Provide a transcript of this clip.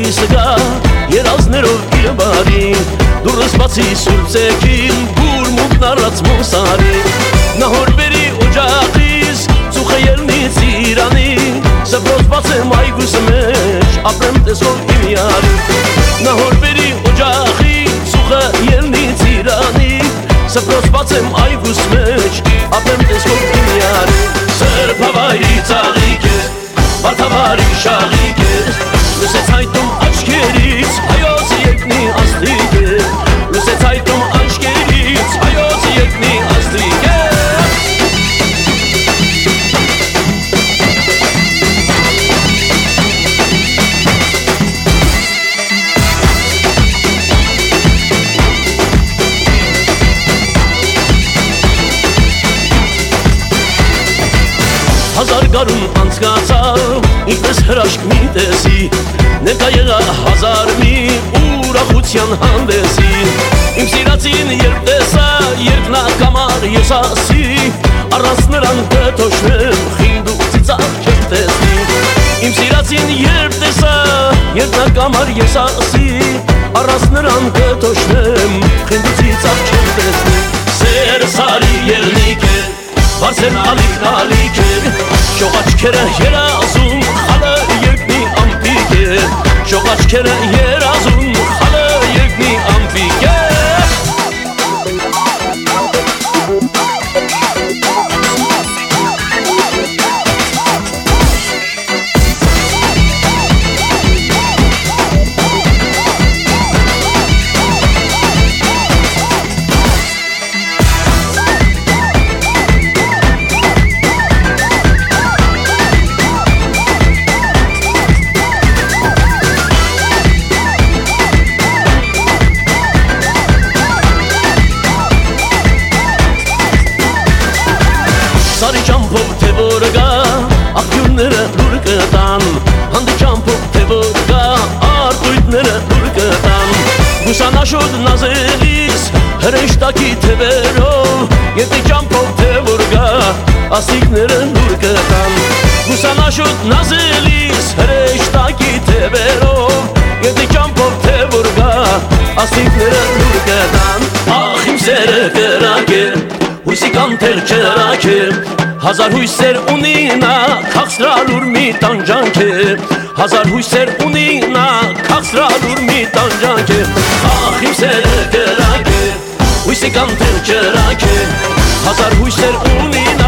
լույսը գա երազներով իր բարին դուրս բացի սուրբ ձեքին բուր մուտն առած մոսարի նա հորբերի օջախից ծուխը ելնի ծիրանի սպրոց բացեմ այգուս մեջ ապրեմ տեսով իմ յարի նա հորբերի օջախից ծուխը ելնի ծիրանի սպրոց բացեմ այգուս մեջ ապրեմ տեսով իմ յարի սրբ հավայրի ծաղիկ է վարդավարի շաղիկ է լուսեց հայտում աչքերից հայոց երկնի աստղիկ է լուսեց հայտում աչքերից հայոց երկնի աստղիկ է Հազար գարուն անցկացավ, ինքնես հրաշք մի տեսի Ներկա եղա հազար մի ուրախության հանդեսի Իմ սիրածին երբ տեսա, երբ նա կամար ես ասի Առանց նրան կթոշնեմ, խինդ ու ծիծաղ չեմ տեսնի Իմ սիրածին երբ տեսա, երբ նա կամար ես ասի Առանց նրան կթոշնեմ, խինդ ու ծիծաղ չեմ տեսնի Սեր սարի ելնիկ է Վարսեն ալիքն ալիք է Շող աչքերը երազում խալը երկնի ամպիկ է Շող աչքերը երազում խալը երկնի ամպիկ է Սարի ճամփով թե որ գա, աղբյուրները լուր կտան Հանդի ճամփով թե որ գա, արտույտները լուր կտան Գուսանաշոտ նազելիս, հրեշտակի թևերով Եթե ճամփով թե որ գա, աստիքները լուր կտան Գուսանաշոտ նազելիս, հրեշտակի թևերով Եթե ճամփով թե որ գա, աստիքները լուր կտան Ախ իմ սերը կրակ է Հույսի կանթեր չրակ է Հազար հույսեր ունի նա Քաղցրալուր մի տանջանք է Հազար հույսեր ունի նա Քաղցրալուր մի տանջանք է Ախ իմ սերը կրակ է Հույսի կանթեր չրակ է Հազար հույսեր ունի նա